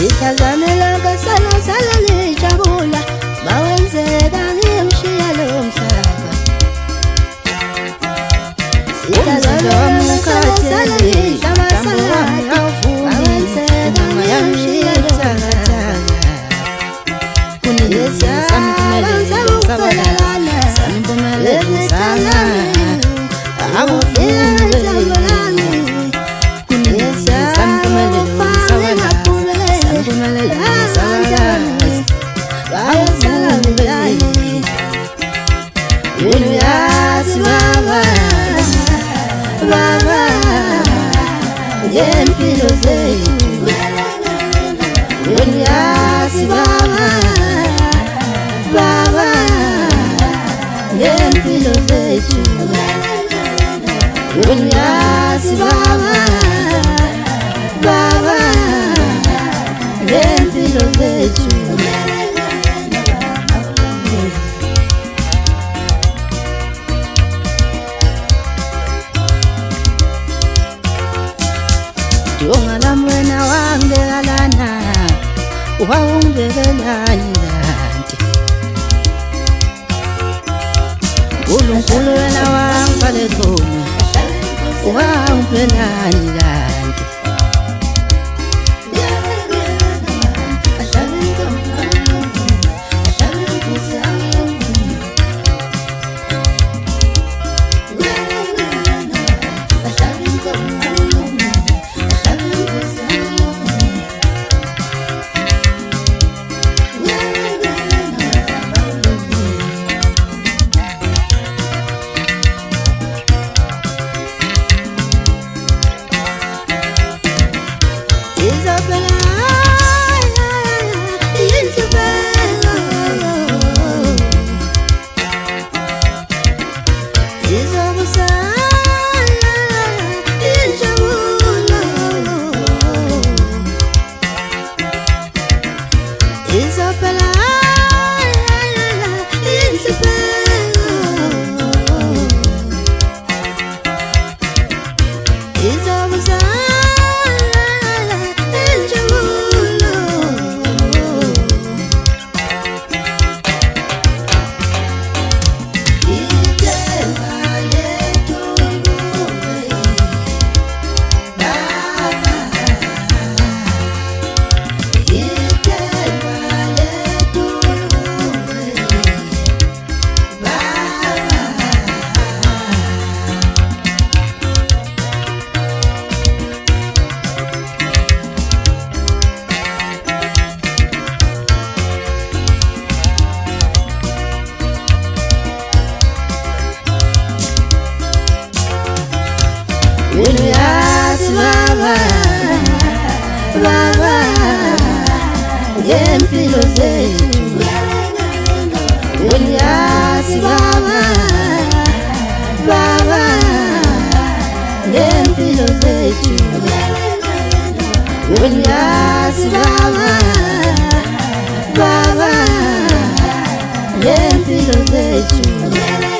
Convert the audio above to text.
itazamela sana sana lijabula mawenzeka ngimshiya lo mhlaba itazamela sana sana lijabula mawenzeka ngimshiya lo mhlaba kuniyesa sampumelelana sampumelelana akufunelelana kuniyesa sampumelelana Unyasi baba, baba, yempilo zethu. Unyasi baba, baba, yempilo zethu. Unyasi baba, baba, yempilo zethu. Ungalamwena wangelalana wawungekelani kanti uNkulunkulu wena wangifale khona wangiphelani kanti Unyasi baba, baba, yempilo zethu. Unyasi baba, baba, yempilo zethu. Unyasi baba, baba, yempilo zethu.